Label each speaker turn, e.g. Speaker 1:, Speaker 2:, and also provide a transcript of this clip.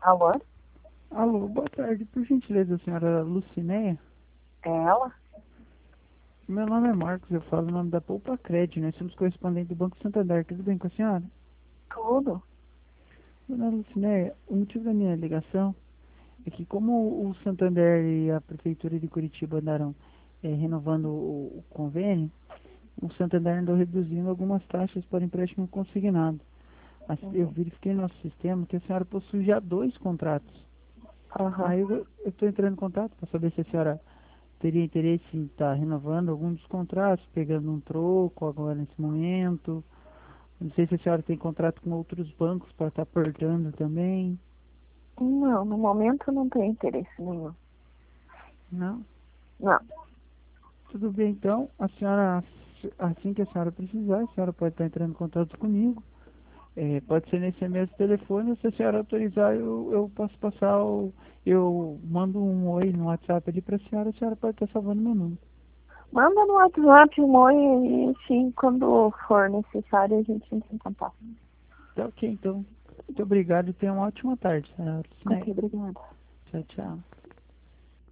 Speaker 1: Alô?
Speaker 2: Alô, boa tarde. Por gentileza, senhora Lucinéia?
Speaker 1: É ela?
Speaker 2: Meu nome é Marcos, eu falo o nome da Poupa Cred. Nós somos correspondentes do Banco Santander. Tudo bem com a senhora?
Speaker 1: Tudo.
Speaker 2: Dona Lucinéia, o motivo da minha ligação é que como o Santander e a Prefeitura de Curitiba andaram renovando o convênio, o Santander andou reduzindo algumas taxas para empréstimo consignado. Eu
Speaker 1: Uhum.
Speaker 2: verifiquei no nosso sistema que a senhora possui já dois contratos.
Speaker 1: Aham.
Speaker 2: Aí eu estou entrando em contato para saber se a senhora teria interesse em estar renovando algum dos contratos, pegando um troco agora nesse momento. Não sei se a senhora tem contrato com outros bancos para estar aportando também.
Speaker 1: Não, no momento não tem interesse nenhum.
Speaker 2: Não?
Speaker 1: Não.
Speaker 2: Tudo bem então. A senhora, assim que a senhora precisar, a senhora pode estar entrando em contato comigo. Pode ser nesse mesmo telefone, se a senhora autorizar, eu posso passar eu mando um oi no WhatsApp ali para a senhora pode estar salvando meu número.
Speaker 1: Manda no WhatsApp um oi e sim, quando for necessário a gente entra em contato.
Speaker 2: Tá ok, então. Muito obrigado e tenha uma ótima tarde, senhora
Speaker 1: Ok,
Speaker 2: Lucinéia.
Speaker 1: obrigada.
Speaker 2: Tchau, tchau.